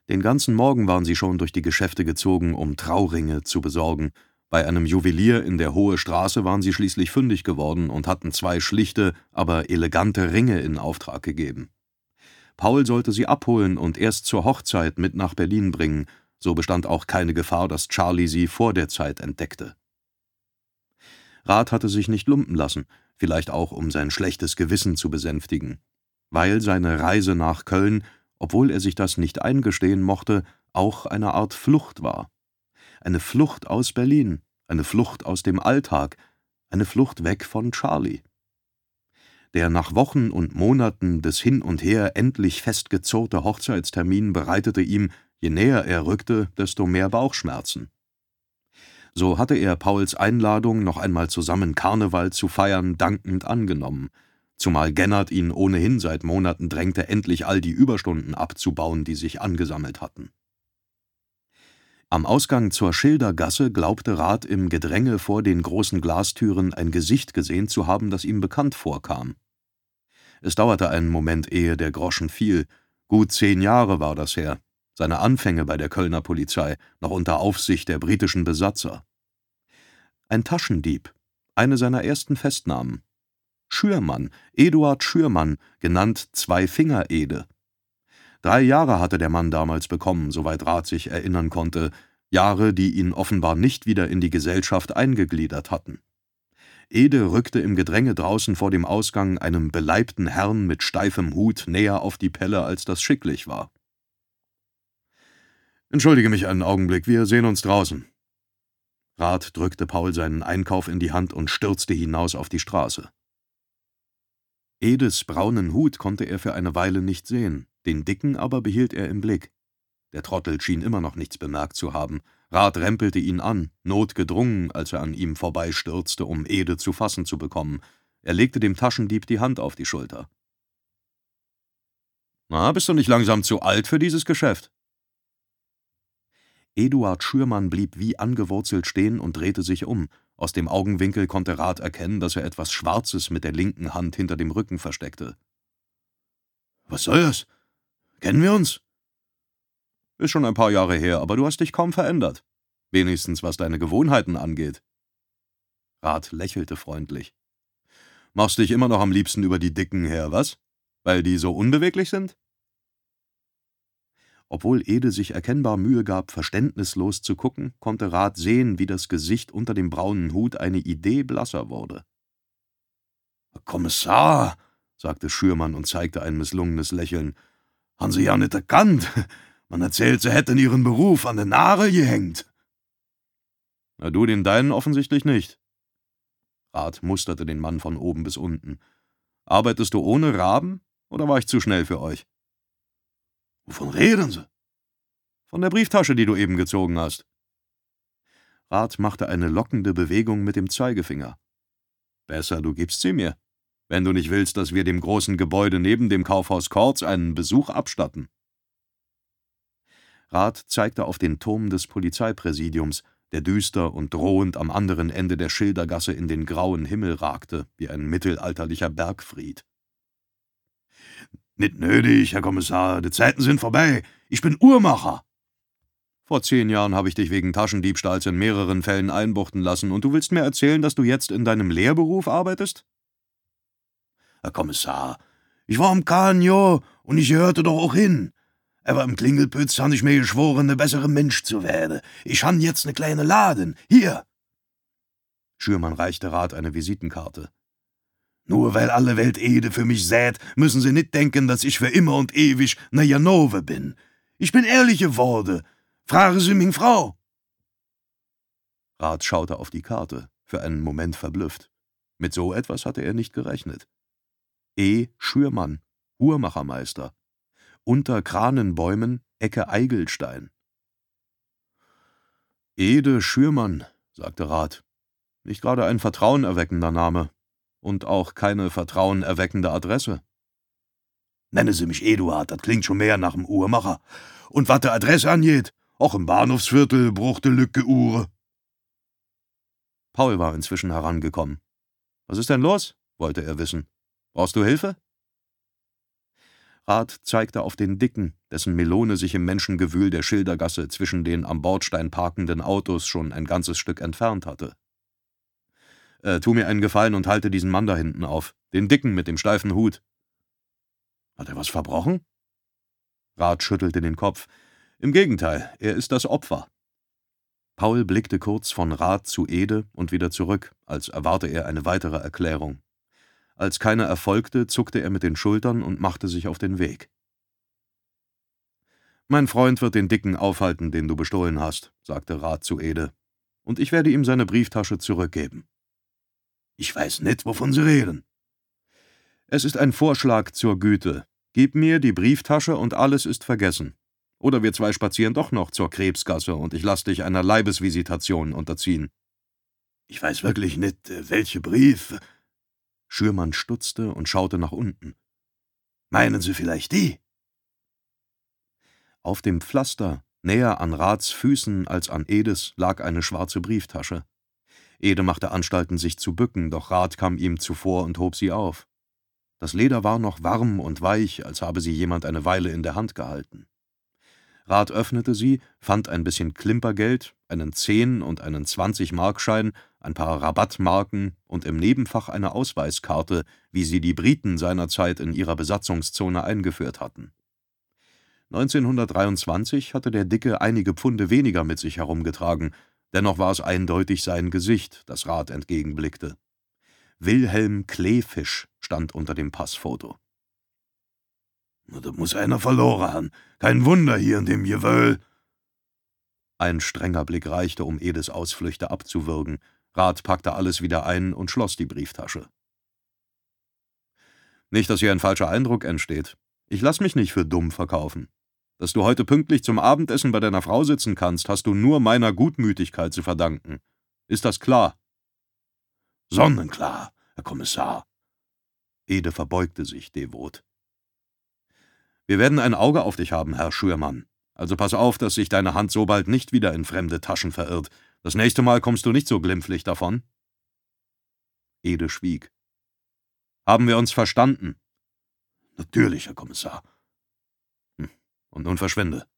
Den ganzen Morgen waren sie schon durch die Geschäfte gezogen, um Trauringe zu besorgen. Bei einem Juwelier in der Hohe Straße waren sie schließlich fündig geworden und hatten 2 schlichte, aber elegante Ringe in Auftrag gegeben. Paul sollte sie abholen und erst zur Hochzeit mit nach Berlin bringen, so bestand auch keine Gefahr, dass Charlie sie vor der Zeit entdeckte. Rath hatte sich nicht lumpen lassen, vielleicht auch um sein schlechtes Gewissen zu besänftigen, weil seine Reise nach Köln, obwohl er sich das nicht eingestehen mochte, auch eine Art Flucht war. Eine Flucht aus Berlin, eine Flucht aus dem Alltag, eine Flucht weg von Charlie. Der nach Wochen und Monaten des Hin und Her endlich festgezurrte Hochzeitstermin bereitete ihm, je näher er rückte, desto mehr Bauchschmerzen. So hatte er Pauls Einladung, noch einmal zusammen Karneval zu feiern, dankend angenommen, zumal Gennard ihn ohnehin seit Monaten drängte, endlich all die Überstunden abzubauen, die sich angesammelt hatten. Am Ausgang zur Schildergasse glaubte Rath im Gedränge vor den großen Glastüren ein Gesicht gesehen zu haben, das ihm bekannt vorkam. Es dauerte einen Moment, ehe der Groschen fiel. Gut 10 Jahre war das her, seine Anfänge bei der Kölner Polizei, noch unter Aufsicht der britischen Besatzer. Ein Taschendieb, eine seiner ersten Festnahmen. Schürmann, Eduard Schürmann, genannt Zwei-Finger-Ede. 3 Jahre hatte der Mann damals bekommen, soweit Rath sich erinnern konnte, Jahre, die ihn offenbar nicht wieder in die Gesellschaft eingegliedert hatten. Ede rückte im Gedränge draußen vor dem Ausgang einem beleibten Herrn mit steifem Hut näher auf die Pelle, als das schicklich war. »Entschuldige mich einen Augenblick, wir sehen uns draußen.« Rath drückte Paul seinen Einkauf in die Hand und stürzte hinaus auf die Straße. Edes braunen Hut konnte er für eine Weile nicht sehen, den dicken aber behielt er im Blick. Der Trottel schien immer noch nichts bemerkt zu haben. Rath rempelte ihn an, notgedrungen, als er an ihm vorbeistürzte, um Ede zu fassen zu bekommen. Er legte dem Taschendieb die Hand auf die Schulter. »Na, bist du nicht langsam zu alt für dieses Geschäft?« Eduard Schürmann blieb wie angewurzelt stehen und drehte sich um. Aus dem Augenwinkel konnte Rath erkennen, dass er etwas Schwarzes mit der linken Hand hinter dem Rücken versteckte. »Was soll das? Kennen wir uns?« »Ist schon ein paar Jahre her, aber du hast dich kaum verändert. Wenigstens was deine Gewohnheiten angeht.« Rath lächelte freundlich. »Machst dich immer noch am liebsten über die Dicken her, was? Weil die so unbeweglich sind?« Obwohl Ede sich erkennbar Mühe gab, verständnislos zu gucken, konnte Rath sehen, wie das Gesicht unter dem braunen Hut eine Idee blasser wurde. »Herr Kommissar«, sagte Schürmann und zeigte ein misslungenes Lächeln, »han Sie ja nicht erkannt. Man erzählt, Sie hätten Ihren Beruf an den Nagel gehängt.« »Na, du den deinen offensichtlich nicht.« Rath musterte den Mann von oben bis unten. »Arbeitest du ohne Raben, oder war ich zu schnell für euch?« »Wovon reden Sie?« »Von der Brieftasche, die du eben gezogen hast.« Rath machte eine lockende Bewegung mit dem Zeigefinger. »Besser, du gibst sie mir, wenn du nicht willst, dass wir dem großen Gebäude neben dem Kaufhaus Kortz einen Besuch abstatten.« Rath zeigte auf den Turm des Polizeipräsidiums, der düster und drohend am anderen Ende der Schildergasse in den grauen Himmel ragte, wie ein mittelalterlicher Bergfried. »Nicht nötig, Herr Kommissar, die Zeiten sind vorbei. Ich bin Uhrmacher.« »Vor 10 Jahren habe ich dich wegen Taschendiebstahls in mehreren Fällen einbuchten lassen, und du willst mir erzählen, dass du jetzt in deinem Lehrberuf arbeitest?« »Herr Kommissar, ich war am Kanjo und ich gehörte doch auch hin. Aber im Klingelpütz han ich mir geschworen, ne bessere Mensch zu werden. Ich han jetzt ne kleine Laden. Hier!« Schürmann reichte Rath eine Visitenkarte. »Nur weil alle Welt Ede für mich sät, müssen Sie nicht denken, dass ich für immer und ewig ne Janove bin. Ich bin ehrlich geworden. Fragen Sie mich Frau.« Rath schaute auf die Karte, für einen Moment verblüfft. Mit so etwas hatte er nicht gerechnet. E. Schürmann, Uhrmachermeister. Unter Kranenbäumen, Ecke Eigelstein. »Ede Schürmann«, sagte Rath. »Nicht gerade ein vertrauenerweckender Name. Und auch keine vertrauenerweckende Adresse.« »Nenne Sie mich Eduard, das klingt schon mehr nach 'm Uhrmacher. Und was die Adresse angeht, auch im Bahnhofsviertel bruchte Lücke Uhre.« Paul war inzwischen herangekommen. »Was ist denn los?« wollte er wissen. »Brauchst du Hilfe?« Rath zeigte auf den Dicken, dessen Melone sich im Menschengewühl der Schildergasse zwischen den am Bordstein parkenden Autos schon ein ganzes Stück entfernt hatte. Tu mir einen Gefallen und halte diesen Mann da hinten auf. Den Dicken mit dem steifen Hut.« »Hat er was verbrochen?« Rath schüttelte den Kopf. »Im Gegenteil, er ist das Opfer.« Paul blickte kurz von Rath zu Ede und wieder zurück, als erwarte er eine weitere Erklärung. Als keine erfolgte, zuckte er mit den Schultern und machte sich auf den Weg. »Mein Freund wird den Dicken aufhalten, den du bestohlen hast«, sagte Rath zu Ede, »und ich werde ihm seine Brieftasche zurückgeben.« »Ich weiß nicht, wovon Sie reden.« »Es ist ein Vorschlag zur Güte. Gib mir die Brieftasche und alles ist vergessen. Oder wir zwei spazieren doch noch zur Krebsgasse und ich lass dich einer Leibesvisitation unterziehen.« »Ich weiß wirklich nicht, welche Brief...« Schürmann stutzte und schaute nach unten. »Meinen Sie vielleicht die?« Auf dem Pflaster, näher an Raths Füßen als an Edes, lag eine schwarze Brieftasche. Ede machte Anstalten, sich zu bücken, doch Rath kam ihm zuvor und hob sie auf. Das Leder war noch warm und weich, als habe sie jemand eine Weile in der Hand gehalten. Rath öffnete sie, fand ein bisschen Klimpergeld, einen 10- und einen 20-Markschein, ein paar Rabattmarken und im Nebenfach eine Ausweiskarte, wie sie die Briten seinerzeit in ihrer Besatzungszone eingeführt hatten. 1923 hatte der Dicke einige Pfunde weniger mit sich herumgetragen, dennoch war es eindeutig sein Gesicht, das Rath entgegenblickte. Wilhelm Kleefisch stand unter dem Passfoto. »Da muss einer verloren haben. Kein Wunder hier in dem Gewöhl.« Ein strenger Blick reichte, um Edes Ausflüchte abzuwürgen. Rath packte alles wieder ein und schloss die Brieftasche. »Nicht, dass hier ein falscher Eindruck entsteht. Ich lass mich nicht für dumm verkaufen. Dass du heute pünktlich zum Abendessen bei deiner Frau sitzen kannst, hast du nur meiner Gutmütigkeit zu verdanken. Ist das klar?« »Sonnenklar, Herr Kommissar.« Ede verbeugte sich devot. »Wir werden ein Auge auf dich haben, Herr Schürmann. Also pass auf, dass sich deine Hand so bald nicht wieder in fremde Taschen verirrt. Das nächste Mal kommst du nicht so glimpflich davon.« Ede schwieg. »Haben wir uns verstanden?« »Natürlich, Herr Kommissar.« »Und nun verschwinde.«